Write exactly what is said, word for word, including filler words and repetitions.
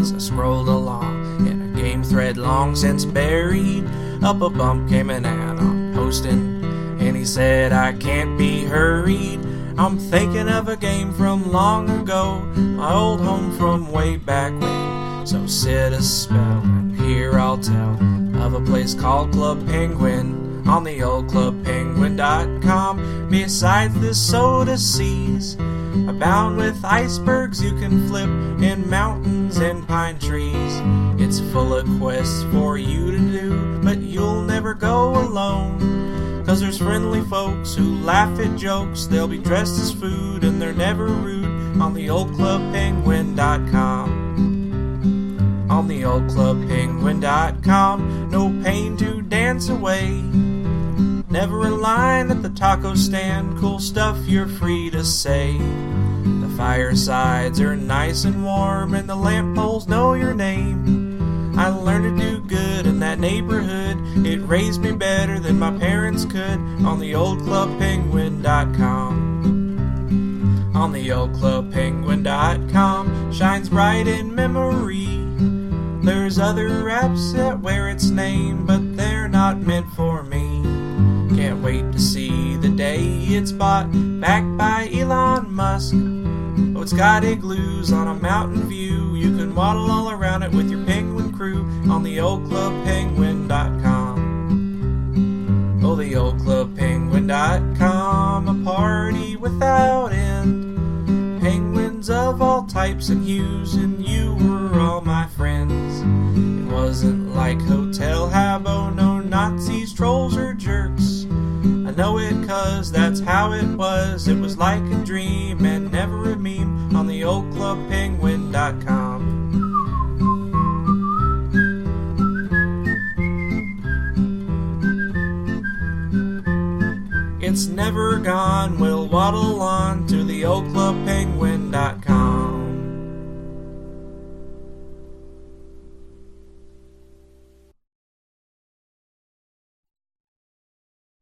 as I scrolled along in a game thread long since buried. Up a bump came an ad on posting, and he said I can't be hurried. I'm thinking of a game from long ago, my old home from way back when. So sit a spell, and here I'll tell of a place called Club Penguin on the old club penguin dot com. Besides the soda seas abound with icebergs you can flip and mountains and pine trees. It's full of quests for you to do, but you'll never go alone, 'cause there's friendly folks who laugh at jokes. They'll be dressed as food and they're never rude on the old club penguin dot com. On the old club penguin dot com, no pain to dance away. Never a line at the taco stand, cool stuff you're free to say. The firesides are nice and warm and the lamp poles know your name. I learned to do good in that neighborhood, it raised me better than my parents could on the old club penguin dot com. On the old club penguin dot com shines bright in memory. There's other apps that wear its name, but they're not meant for me. Can't wait to see the day it's bought, backed by Elon Musk. Oh, it's got igloos on a mountain view. You can waddle all around it with your penguin crew on the old club penguin dot com. Oh, the old club penguin dot com, a party without end. Penguins of all types and hues, and you were all my friends. It wasn't like Hotel Habbo, no Nazis, trolls, or jerks. I know it 'cause that's how it was. It was like a dream and never a meme on the old club penguin dot com. It's never gone, we'll waddle on to the old club penguin dot com.